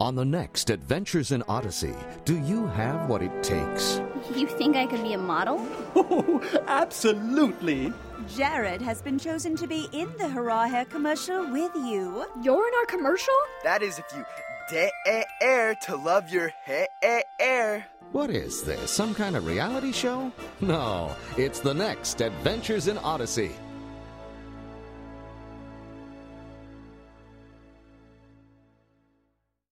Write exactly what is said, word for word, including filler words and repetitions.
On the next Adventures in Odyssey, do you have what it takes? You think I could be a model? Oh, absolutely. Jared has been chosen to be in the Hurrah Hair commercial with you. You're in our commercial? That is if you dare to love your hair. What is this, some kind of reality show? No, it's the next Adventures in Odyssey.